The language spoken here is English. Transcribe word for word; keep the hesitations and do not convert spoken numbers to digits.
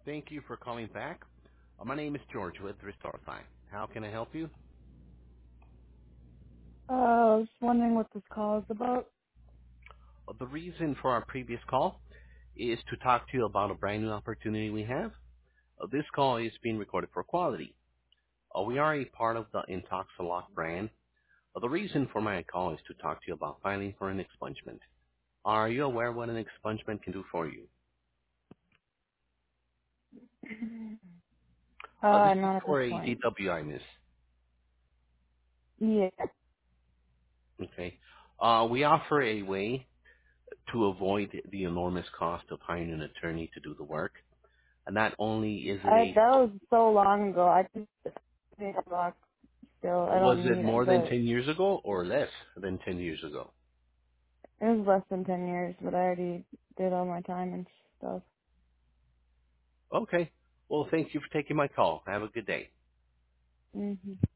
Thank you for calling back. Uh, my name is George with Restore Fine. How can I help you? Uh, I was wondering what this call is about. Uh, the reason for our previous call is to talk to you about a brand new opportunity we have. Uh, this call is being recorded for quality. Uh, we are a part of the Intoxalock brand. Uh, the reason for my call is to talk to you about filing for an expungement. Are you aware what an expungement can do for you? Uh, this Uh, is not at this for a point. D W I, miss. Yeah. Okay. Uh, we offer a way to avoid the enormous cost of hiring an attorney to do the work. And not only is it I, a, that was so long ago. I just need a block still. I was don't it need it, more than but ten years ago or less than ten years ago? it was less than ten years, but I already did all my time and stuff. Okay. Well, thank you for taking my call. Have a good day. hmm